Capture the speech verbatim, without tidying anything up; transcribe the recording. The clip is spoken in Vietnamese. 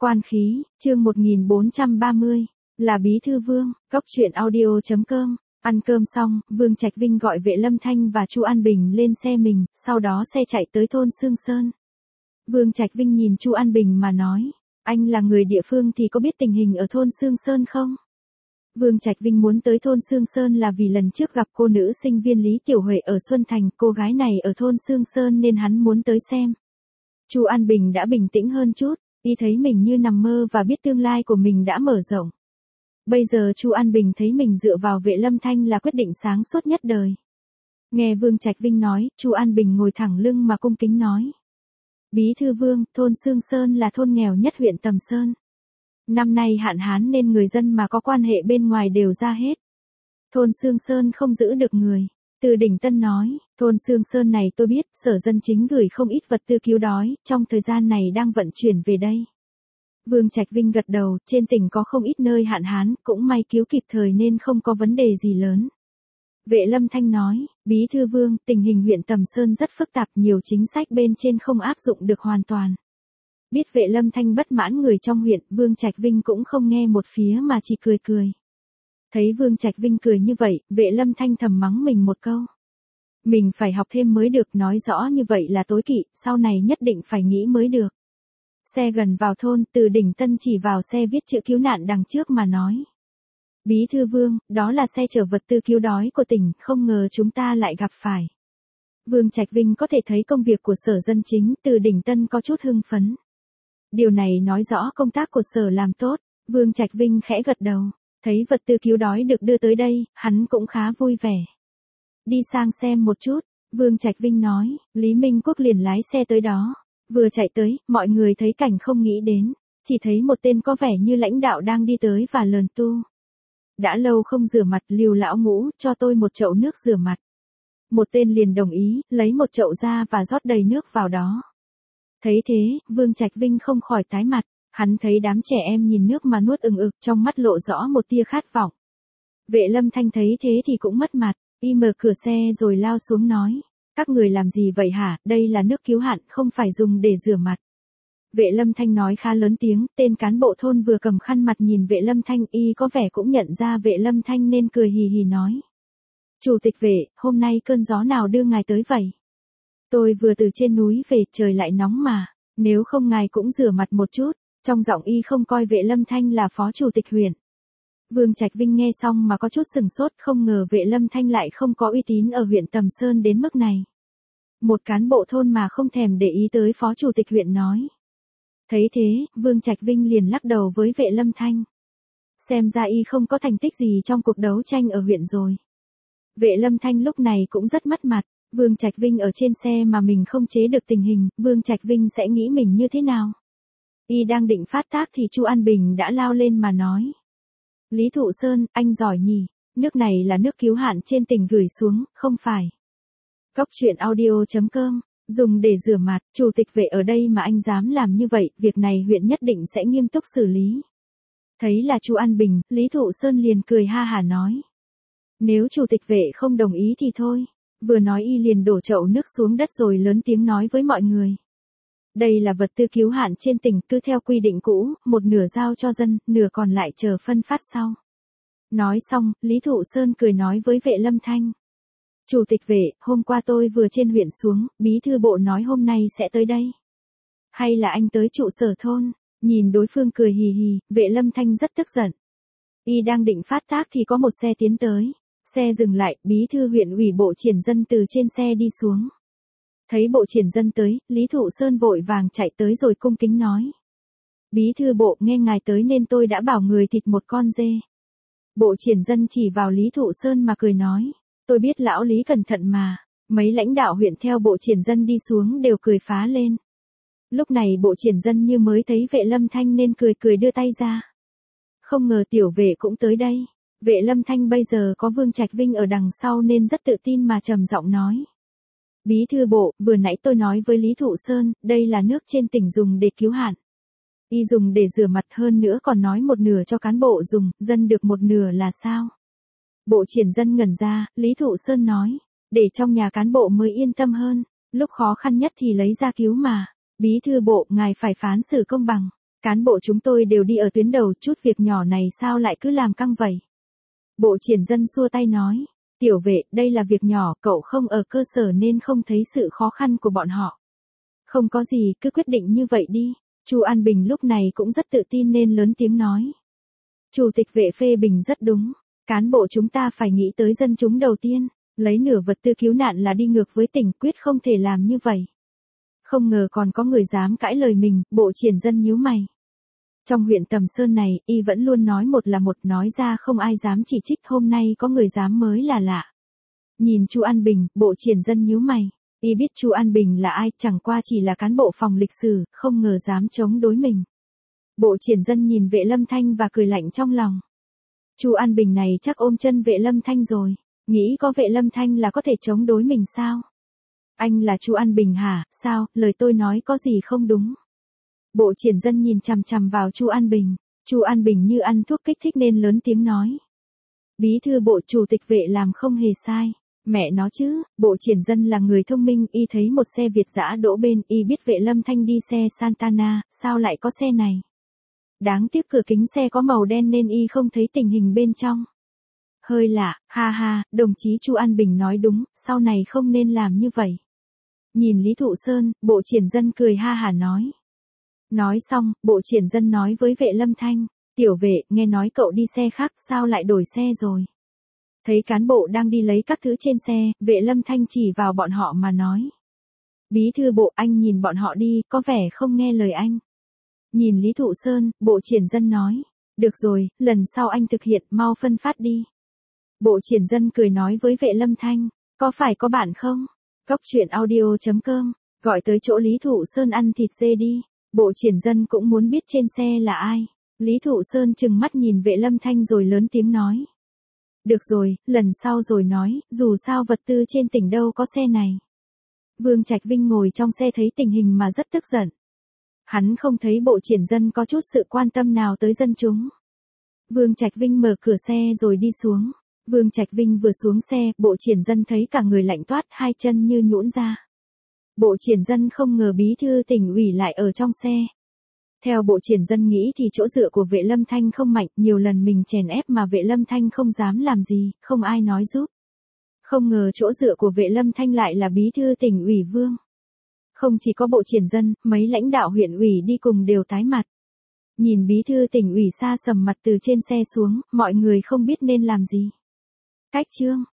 Quan khí, chương một nghìn bốn trăm ba mươi, là Bí Thư Vương, Cốc truyện audio chấm com. Ăn cơm xong, Vương Trạch Vinh gọi Vệ Lâm Thanh và Chu An Bình lên xe mình, sau đó xe chạy tới thôn Sương Sơn. Vương Trạch Vinh nhìn Chu An Bình mà nói, anh là người địa phương thì có biết tình hình ở thôn Sương Sơn không? Vương Trạch Vinh muốn tới thôn Sương Sơn là vì lần trước gặp cô nữ sinh viên Lý Tiểu Huệ ở Xuân Thành, cô gái này ở thôn Sương Sơn nên hắn muốn tới xem. Chu An Bình đã bình tĩnh hơn chút, y thấy mình như nằm mơ và biết tương lai của mình đã mở rộng. Bây giờ Chu An Bình thấy mình dựa vào Vệ Lâm Thanh là quyết định sáng suốt nhất đời. Nghe Vương Trạch Vinh nói, Chu An Bình ngồi thẳng lưng mà cung kính nói. Bí Thư Vương, thôn Sương Sơn là thôn nghèo nhất huyện Tầm Sơn. Năm nay hạn hán nên người dân mà có quan hệ bên ngoài đều ra hết. Thôn Sương Sơn không giữ được người. Từ Đỉnh Tân nói, thôn Sương Sơn này tôi biết, Sở Dân Chính gửi không ít vật tư cứu đói, trong thời gian này đang vận chuyển về đây. Vương Trạch Vinh gật đầu, trên tỉnh có không ít nơi hạn hán, cũng may cứu kịp thời nên không có vấn đề gì lớn. Vệ Lâm Thanh nói, Bí Thư Vương, tình hình huyện Tầm Sơn rất phức tạp, nhiều chính sách bên trên không áp dụng được hoàn toàn. Biết Vệ Lâm Thanh bất mãn người trong huyện, Vương Trạch Vinh cũng không nghe một phía mà chỉ cười cười. Thấy Vương Trạch Vinh cười như vậy, Vệ Lâm Thanh thầm mắng mình một câu. Mình phải học thêm mới được, nói rõ như vậy là tối kỵ, sau này nhất định phải nghĩ mới được. Xe gần vào thôn, Từ Đỉnh Tân chỉ vào xe viết chữ cứu nạn đằng trước mà nói. Bí Thư Vương, đó là xe chở vật tư cứu đói của tỉnh, không ngờ chúng ta lại gặp phải. Vương Trạch Vinh có thể thấy công việc của Sở Dân Chính, Từ Đỉnh Tân có chút hưng phấn. Điều này nói rõ công tác của Sở làm tốt, Vương Trạch Vinh khẽ gật đầu. Thấy vật tư cứu đói được đưa tới đây, hắn cũng khá vui vẻ. Đi sang xem một chút, Vương Trạch Vinh nói, Lý Minh Quốc liền lái xe tới đó. Vừa chạy tới, mọi người thấy cảnh không nghĩ đến, chỉ thấy một tên có vẻ như lãnh đạo đang đi tới và lờn tu. Đã lâu không rửa mặt, Lưu lão ngũ, cho tôi một chậu nước rửa mặt. Một tên liền đồng ý, lấy một chậu ra và rót đầy nước vào đó. Thấy thế, Vương Trạch Vinh không khỏi tái mặt. Hắn thấy đám trẻ em nhìn nước mà nuốt ừng ực, trong mắt lộ rõ một tia khát vọng. Vệ Lâm Thanh thấy thế thì cũng mất mặt, y mở cửa xe rồi lao xuống nói. Các người làm gì vậy hả, đây là nước cứu hạn, không phải dùng để rửa mặt. Vệ Lâm Thanh nói khá lớn tiếng, tên cán bộ thôn vừa cầm khăn mặt nhìn Vệ Lâm Thanh, y có vẻ cũng nhận ra Vệ Lâm Thanh nên cười hì hì nói. Chủ tịch Vệ, hôm nay cơn gió nào đưa ngài tới vậy? Tôi vừa từ trên núi về, trời lại nóng mà, nếu không ngài cũng rửa mặt một chút. Trong giọng y không coi Vệ Lâm Thanh là phó chủ tịch huyện. Vương Trạch Vinh nghe xong mà có chút sừng sốt, không ngờ Vệ Lâm Thanh lại không có uy tín ở huyện Tầm Sơn đến mức này. Một cán bộ thôn mà không thèm để ý tới phó chủ tịch huyện nói. Thấy thế, Vương Trạch Vinh liền lắc đầu với Vệ Lâm Thanh. Xem ra y không có thành tích gì trong cuộc đấu tranh ở huyện rồi. Vệ Lâm Thanh lúc này cũng rất mất mặt. Vương Trạch Vinh ở trên xe mà mình không chế được tình hình, Vương Trạch Vinh sẽ nghĩ mình như thế nào? Y đang định phát tác thì Chu An Bình đã lao lên mà nói. Lý Thụ Sơn, anh giỏi nhỉ, nước này là nước cứu hạn trên tỉnh gửi xuống, không phải. Cốc truyện audio chấm com, dùng để rửa mặt, chủ tịch Vệ ở đây mà anh dám làm như vậy, việc này huyện nhất định sẽ nghiêm túc xử lý. Thấy là Chu An Bình, Lý Thụ Sơn liền cười ha hả nói. Nếu chủ tịch Vệ không đồng ý thì thôi, vừa nói y liền đổ chậu nước xuống đất rồi lớn tiếng nói với mọi người. Đây là vật tư cứu hạn trên tỉnh, cứ theo quy định cũ, một nửa giao cho dân, nửa còn lại chờ phân phát sau. Nói xong, Lý Thụ Sơn cười nói với Vệ Lâm Thanh. Chủ tịch Vệ, hôm qua tôi vừa trên huyện xuống, Bí Thư Bộ nói hôm nay sẽ tới đây. Hay là anh tới trụ sở thôn? Nhìn đối phương cười hì hì, Vệ Lâm Thanh rất tức giận. Y đang định phát tác thì có một xe tiến tới. Xe dừng lại, Bí Thư huyện ủy Bộ Triển Dân từ trên xe đi xuống. Thấy Bộ Triển Dân tới, Lý Thụ Sơn vội vàng chạy tới rồi cung kính nói. Bí Thư Bộ, nghe ngài tới nên tôi đã bảo người thịt một con dê. Bộ Triển Dân chỉ vào Lý Thụ Sơn mà cười nói. Tôi biết lão Lý cẩn thận mà. Mấy lãnh đạo huyện theo Bộ Triển Dân đi xuống đều cười phá lên. Lúc này Bộ Triển Dân như mới thấy Vệ Lâm Thanh nên cười cười đưa tay ra. Không ngờ tiểu Vệ cũng tới đây. Vệ Lâm Thanh bây giờ có Vương Trạch Vinh ở đằng sau nên rất tự tin mà trầm giọng nói. Bí Thư Bộ, vừa nãy tôi nói với Lý Thụ Sơn, đây là nước trên tỉnh dùng để cứu hạn. Y dùng để rửa mặt, hơn nữa còn nói một nửa cho cán bộ dùng, dân được một nửa là sao? Bộ Triển Dân ngẩn ra, Lý Thụ Sơn nói, để trong nhà cán bộ mới yên tâm hơn, lúc khó khăn nhất thì lấy ra cứu mà. Bí Thư Bộ, ngài phải phán xử công bằng. Cán bộ chúng tôi đều đi ở tuyến đầu, chút việc nhỏ này sao lại cứ làm căng vậy? Bộ Triển Dân xua tay nói, tiểu vệ, đây là việc nhỏ, cậu không ở cơ sở nên không thấy sự khó khăn của bọn họ. Không có gì, cứ quyết định như vậy đi. Chu An Bình lúc này cũng rất tự tin nên lớn tiếng nói. Chủ tịch vệ phê bình rất đúng. Cán bộ chúng ta phải nghĩ tới dân chúng đầu tiên. Lấy nửa vật tư cứu nạn là đi ngược với tỉnh, quyết không thể làm như vậy. Không ngờ còn có người dám cãi lời mình, Bộ Triển Dân nhíu mày. Trong huyện Tầm Sơn này, y vẫn luôn nói một là một, nói ra không ai dám chỉ trích, hôm nay có người dám mới là lạ. Nhìn Chu An Bình, Bộ Triển Dân nhíu mày. Y biết Chu An Bình là ai, chẳng qua chỉ là cán bộ phòng lịch sử, không ngờ dám chống đối mình. Bộ Triển Dân nhìn Vệ Lâm Thanh và cười lạnh trong lòng. Chu An Bình này chắc ôm chân Vệ Lâm Thanh rồi, nghĩ có Vệ Lâm Thanh là có thể chống đối mình sao? Anh là Chu An Bình hả? Sao, lời tôi nói có gì không đúng? Bộ Triển Dân nhìn chằm chằm vào Chu An Bình, Chu An Bình như ăn thuốc kích thích nên lớn tiếng nói. Bí thư Bộ Chủ tịch Vệ làm không hề sai. Mẹ nó chứ, Bộ Triển Dân là người thông minh, y thấy một xe Việt dã đỗ bên, y biết Vệ Lâm Thanh đi xe Santana, sao lại có xe này? Đáng tiếc cửa kính xe có màu đen nên y không thấy tình hình bên trong. Hơi lạ, ha ha, đồng chí Chu An Bình nói đúng, sau này không nên làm như vậy. Nhìn Lý Thụ Sơn, Bộ Triển Dân cười ha hả nói. Nói xong, Bộ Triển Dân nói với Vệ Lâm Thanh, tiểu vệ, nghe nói cậu đi xe khác, sao lại đổi xe rồi? Thấy cán bộ đang đi lấy các thứ trên xe, Vệ Lâm Thanh chỉ vào bọn họ mà nói. Bí thư Bộ, anh nhìn bọn họ đi, có vẻ không nghe lời anh. Nhìn Lý Thụ Sơn, Bộ Triển Dân nói. Được rồi, lần sau anh thực hiện, mau phân phát đi. Bộ Triển Dân cười nói với Vệ Lâm Thanh. Có phải có bạn không? Cóc truyện audio chấm com, gọi tới chỗ Lý Thụ Sơn ăn thịt dê đi. Bộ Triển Dân cũng muốn biết trên xe là ai. Lý Thụ Sơn trừng mắt nhìn Vệ Lâm Thanh rồi lớn tiếng nói. Được rồi, lần sau rồi nói, dù sao vật tư trên tỉnh đâu có xe này. Vương Trạch Vinh ngồi trong xe thấy tình hình mà rất tức giận. Hắn không thấy Bộ Triển Dân có chút sự quan tâm nào tới dân chúng. Vương Trạch Vinh mở cửa xe rồi đi xuống. Vương Trạch Vinh vừa xuống xe, Bộ Triển Dân thấy cả người lạnh toát, hai chân như nhũn ra. Bộ Triển Dân không ngờ bí thư tỉnh ủy lại ở trong xe. Theo Bộ Triển Dân nghĩ thì chỗ dựa của Vệ Lâm Thanh không mạnh, nhiều lần mình chèn ép mà Vệ Lâm Thanh không dám làm gì, không ai nói giúp. Không ngờ chỗ dựa của Vệ Lâm Thanh lại là bí thư tỉnh ủy Vương. Không chỉ có Bộ Triển Dân, mấy lãnh đạo huyện ủy đi cùng đều tái mặt. Nhìn bí thư tỉnh ủy xa sầm mặt từ trên xe xuống, mọi người không biết nên làm gì. Cách chương